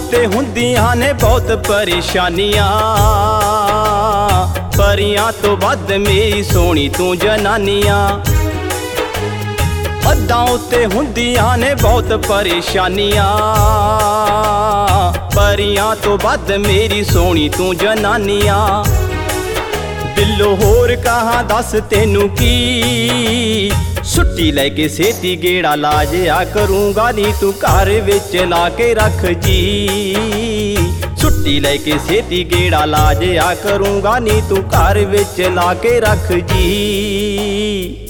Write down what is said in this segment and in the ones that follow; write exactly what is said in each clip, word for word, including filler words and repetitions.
उत्ते हुंदियां ने बहुत परेशानियां, परियां तो वध मेरी सोहनी तू जनानियां। हद्दां उत्ते हुंदियां ने बहुत परेशानियां, परियां तो वध मेरी सोहनी तू जनानियां। दिलों होर कहां दस तेनू की, छुट्टी लैके सेती गेड़ा ला जिया करूंगा नी तू घर विच ला के रख जी। छुट्टी लैके सेती गेड़ा ला जिया करूंगा नी तू घर विच ला के रख जी।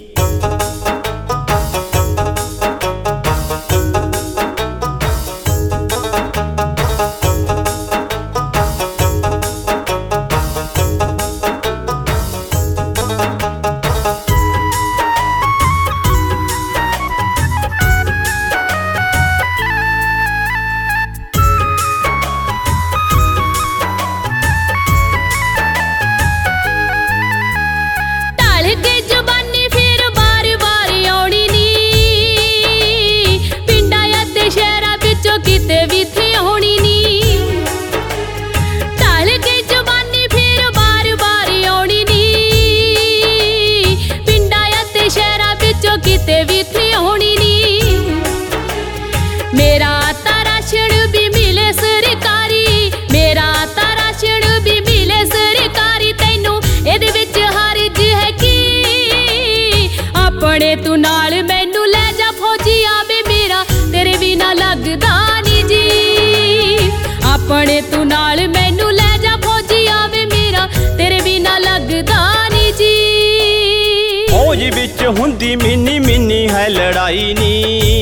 तू नाल मैनू ले जा फौजिया वे मेरा तेरे बिना लगदा नी जी। अपने तू नाल मैनू ले जा फौजिया वे मेरा तेरे बिना लगदा नी जी। फौज विच हुंदी मिनी मिनी है लड़ाई नी,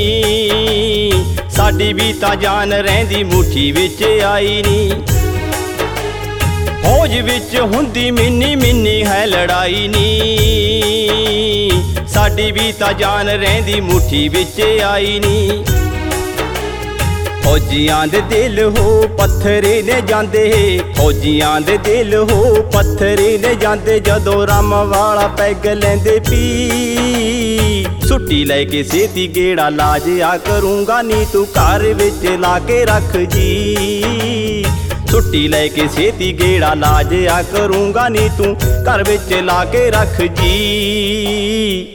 साडी भी तां जान रहिंदी मुट्ठी विच आई नी। फौज विच हुंदी मिनी मिनी है लड़ाई नी, साडी भी तां जान रहिंदी मुट्ठी विच आई नी। फौजियां दे दिल हो पत्थरे ने जांदे, फौजियां दे दिल हो पत्थरे ने जांदे, जदों रम वाला पैग लैंदे पी। छुट्टी लैके सेती गेड़ा ला जिया करूंगा नी तू घर विच ला के रख जी। छुट्टी लैके सेती गेड़ा ला जिया करूंगा नी तू घर विच ला के रख जी।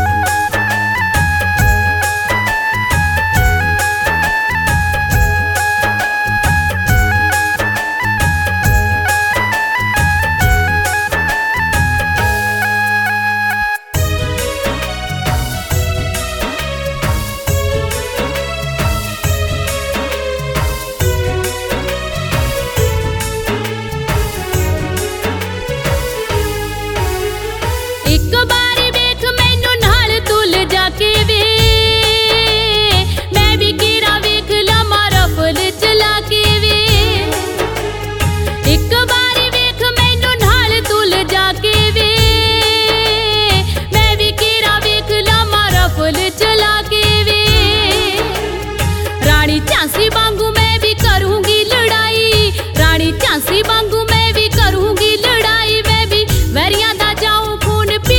झांसी वांगू मैं भी करूंगी लड़ाई, रानी झांसी वांगू मैं भी करूंगी लड़ाई। मैं भी वैरियां दा जाऊं खून पी,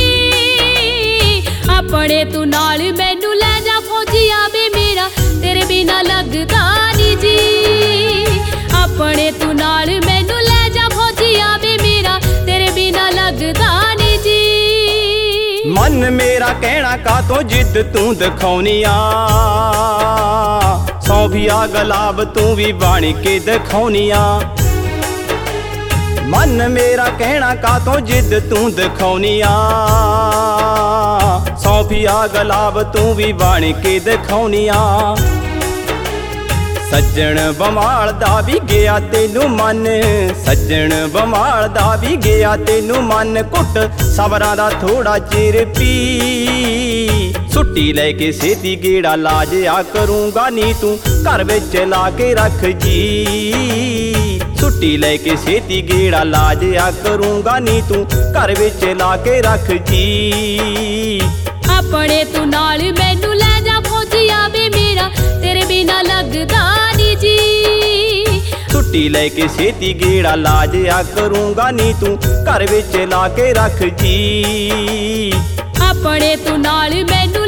अपने तू नाल मैनू ले जा फौजिया वे मेरा तेरे बिना लगदा नी जी। अपने तू नाल मैनू ले जा फौजिया वे मेरा तेरे बिना लगदा नी जी। मन मेरा कहना का तो जिद तू दिखाउनिया, सौंफिया गुलाब तू भी बन के दिखाउनिया। मन मेरा कहना का तो जिद तू दिखाउनिया, सौंफिया गुलाब तू भी बन के दिखाउनिया। सज्जन बमाल दा भी गया तेनू मन, सज्जन बमाल दा भी गया तेनू मन। कुट सबरां दा थोड़ा चिर पी, छुट्टी लैके सेती गेड़ा ला जिया करूंगा नी तू घर विच ला के रख जी। छुट्टी लैके सेती गेड़ा ला जिया करूंगा नी तू घर विच ला के रख जी। अपने तू नाल मैनू ले जा फौजिया वे मेरा तेरे बिना लगदा नी जी। छुट्टी लैके सेती गेड़ा ला जिया करूंगा नी तू घर विच ला के रख जी। अपने तू नाल मैनू